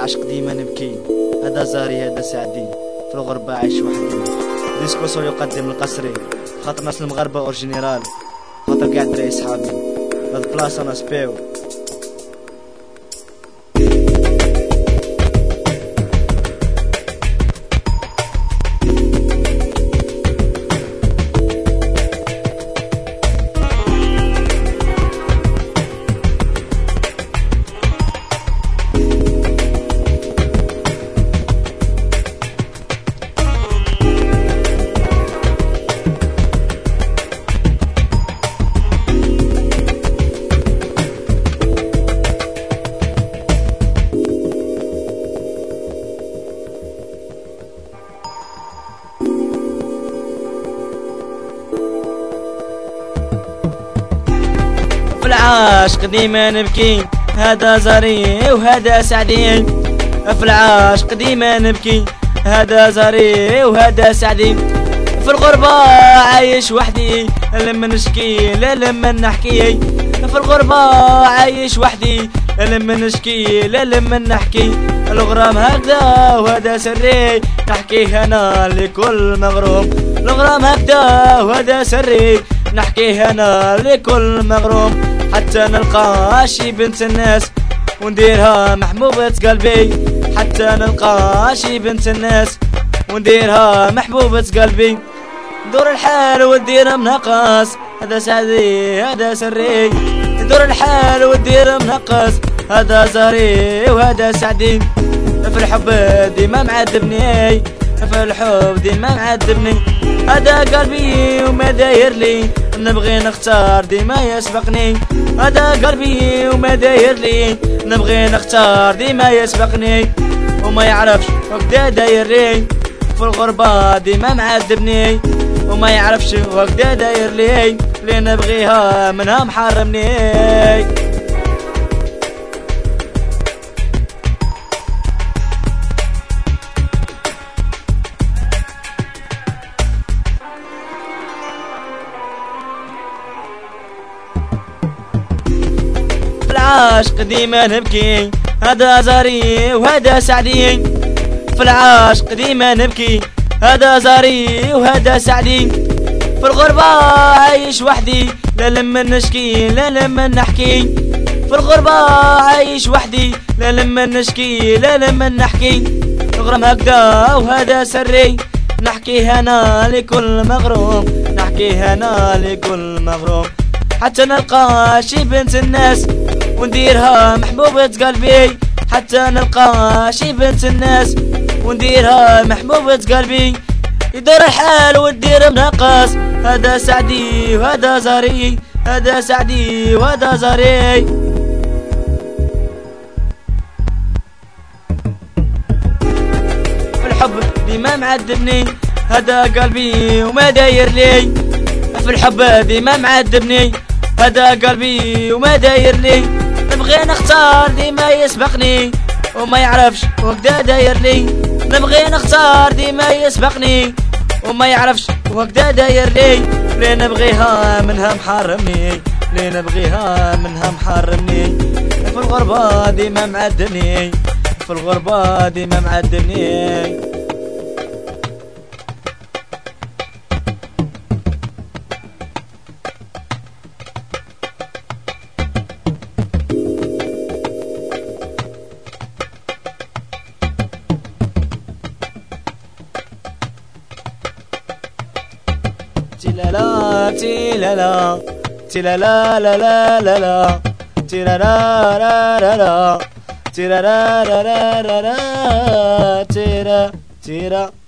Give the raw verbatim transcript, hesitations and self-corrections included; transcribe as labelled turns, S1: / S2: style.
S1: العشق ديما نبكي، هذا زاري هذا سعدي، في الغربة عايش وحدي. ديسكو سول يقدم القصري، خاطر ناس المغاربة اور جينيرال، خاطر قاعد دراري صحابي، هاد البلاصة انا سبيو. في العاشق ديما نبكي، هذا زاري وهذا سعدي. في العاشق ديما نبكي، هذا زاري وهذا سعدي. في الغربة عايش وحدي، لما نشكي لا لما نحكي. في الغربة عايش وحدي، لما نشكي لا لما نحكي. الغرام هكذا وهذا سري، نحكيه انا لكل مغروم. الغرام هكذا وهذا سري، نحكيه انا لكل مغروم. حتى نلقى شي بنت الناس ونديرها محبوبة قلبي. حتى نلقى شي بنت الناس ونديرها محبوبة قلبي. دور الحال ودير منقص، هذا سعدي هذا سري. دور الحال ودير منقص، هذا زاري وهذا سعدي. في الحب ديما معذبني، في الحب ديما معذبني. هذا قلبي وما داير لي، نبغي نختار ديما يسبقني. هذا قلبي وما داير لي، نبغي نختار ديما يسبقني. وما يعرفش وكدا داير لي، في الغربة ديما معذبني. وما يعرفش وكدا داير لي، اللي نبغيها منها محرمني. العاشق ديما نبكي، هذا زاري وهذا سعدي. في العاشق ديما نبكي، هذا زاري وهذا سعدي. في الغربة عايش وحدي، لا لما نشكي لا لما نحكي. في الغربة عايش وحدي، لا لما نشكي لا لما نحكي. الغرام هكذا وهذا سري، نحكيه انا لكل مغروم. نحكيه انا لكل مغروم. حتى نلقى شي بنت الناس ونديرها محبوبة قلبي. حتى نلقى شي بنت الناس ونديرها محبوبة قلبي. يدور الحال ودير منقص، هذا سعدي وهذا زاري. هذا سعدي وهذا زاري. في الحب ديما معذبني، هذا قلبي وما داير لي. في الحب ديما معذبني، هذا قلبي وما داير لي. نبغي نختار ديما يسبقني، وما يعرفش وكدا داير لي. نبغي نختار ديما يسبقني، وما يعرفش وكدا داير لي. لي نبغيها منها محرمني، لي نبغيها منها محرمني. في الغربة ديما معذبني، في الغربة ديما معذبني. تيلالا تيلالا تيلالا لا لا لا لا تيلالا لا لا لا تيلالا لا لا لا تيرا تيرا